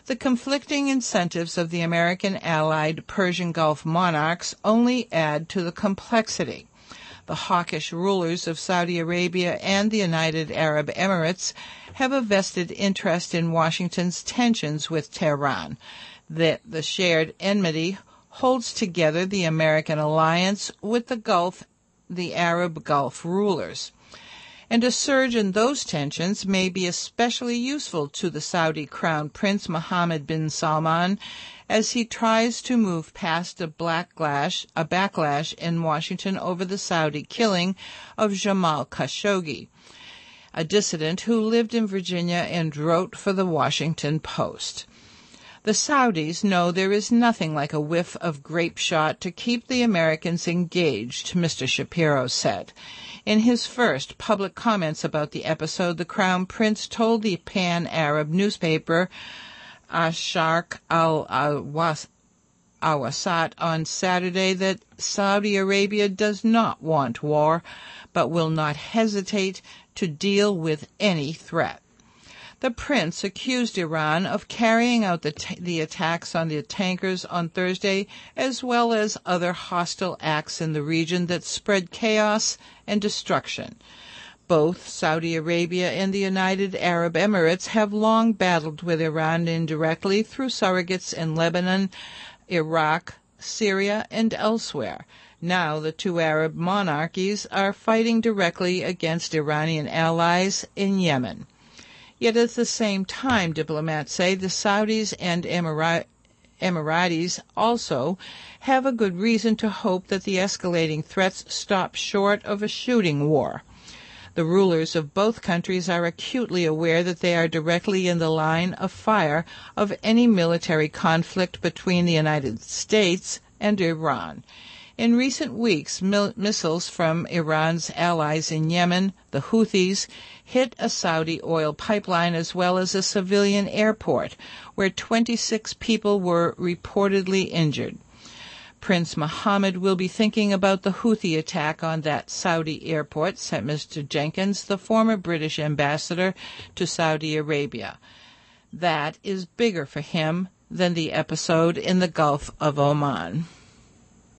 The conflicting incentives of the American allied Persian Gulf monarchs only add to the complexity. The hawkish rulers of Saudi Arabia and the United Arab Emirates have a vested interest in Washington's tensions with Tehran. The shared enmity holds together the American alliance with the Arab Gulf rulers. And a surge in those tensions may be especially useful to the Saudi Crown Prince Mohammed bin Salman as he tries to move past a backlash in Washington over the Saudi killing of Jamal Khashoggi, a dissident who lived in Virginia and wrote for the Washington Post. The Saudis know there is nothing like a whiff of grape shot to keep the Americans engaged, Mr. Shapiro said. In his first public comments about the episode, the Crown Prince told the pan-Arab newspaper Asharq al-Awsat on Saturday that Saudi Arabia does not want war, but will not hesitate to deal with any threat. The prince accused Iran of carrying out the attacks on the tankers on Thursday, as well as other hostile acts in the region that spread chaos and destruction. Both Saudi Arabia and the United Arab Emirates have long battled with Iran indirectly through surrogates in Lebanon, Iraq, Syria, and elsewhere. Now the two Arab monarchies are fighting directly against Iranian allies in Yemen. Yet at the same time, diplomats say, the Saudis and Emiratis also have a good reason to hope that the escalating threats stop short of a shooting war. The rulers of both countries are acutely aware that they are directly in the line of fire of any military conflict between the United States and Iran. In recent weeks, missiles from Iran's allies in Yemen, the Houthis, hit a Saudi oil pipeline as well as a civilian airport, where 26 people were reportedly injured. Prince Mohammed will be thinking about the Houthi attack on that Saudi airport, said Mr. Jenkins, the former British ambassador to Saudi Arabia. That is bigger for him than the episode in the Gulf of Oman.